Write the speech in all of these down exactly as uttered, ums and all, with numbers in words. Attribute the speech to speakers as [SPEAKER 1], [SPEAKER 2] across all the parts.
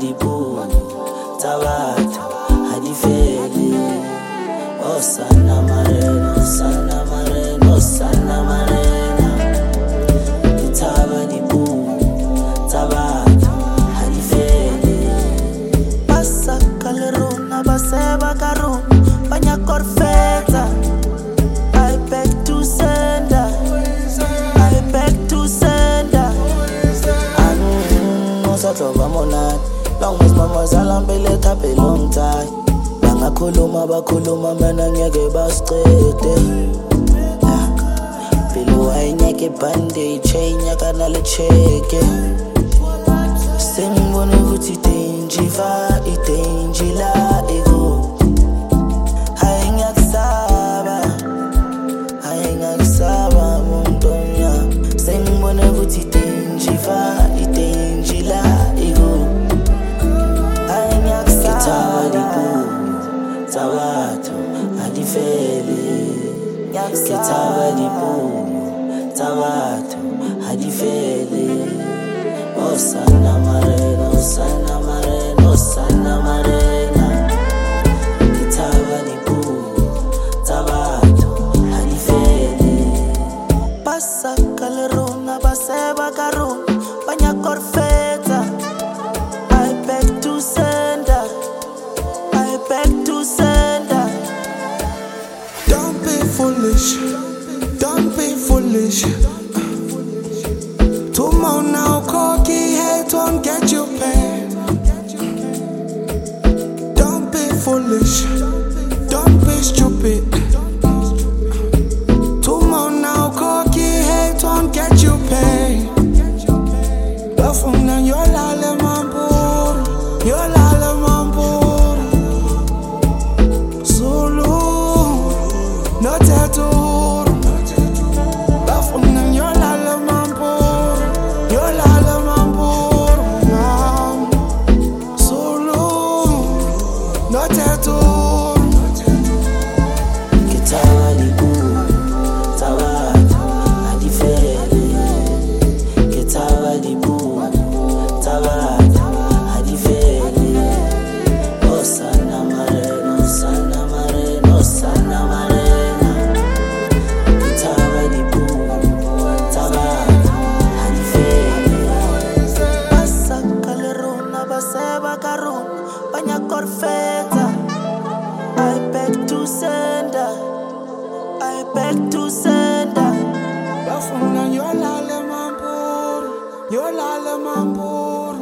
[SPEAKER 1] dipu tabatho ha di fele. Oh sana marena, oh sana marena, oh sana marena. Kitaba dipu tabatho ha di fele. Passa calerona baseba caro banya corfeta. I beg to send her, I beg to send her. Anu satroba monat, long as mama zalambele tape long time. Bangakhuluma bakhuluma mina ngeke basiqede. Bilo ayinyeke bandage ayinyaka nale cheke. Sengibone ukuthi idenjiva idenjila ego. Ayingakusaba ayingakusaba muntonya. Sengibone ukuthi idenjiva idenjila ego. Tabatho ha di fele. Kitaba dipu tabatho ha di fele. Oh sana marena, oh sana marena, oh sana marena. Kitaba dipu tabatho ha di fele. Passa calerona baseba caro banya corfeta. I beg to send her, I beg to send her.
[SPEAKER 2] Don't be foolish, don't be foolish. Tomorrow now, cocky hate won't get you paid. Don't be foolish, don't be stupid. Tomorrow now, cocky hate won't get you paid. Bafuna yolale mambur, yolale mambur. Zulu, no tattoo. Bafuna yolale mambur, yolale mambur. Zulu, no tattoo.
[SPEAKER 1] Kitaba dipu tabatho ha di fele. Kitaba dipu tabatho ha di fele. Oh sana marena, oh sana marena, oh sana marena. Kitaba dipu tabatho ha di fele. Passa calerona baseba caro banya corfeta. I beg to send her, I beg to send her.
[SPEAKER 2] Bafuna yolale mambur, yolale mambur.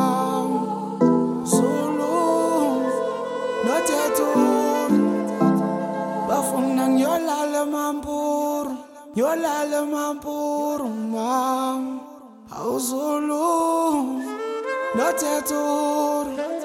[SPEAKER 2] Zulu, no tattoo. Bafuna yolale mambur, yolale mambur. Zulu, no tattoo.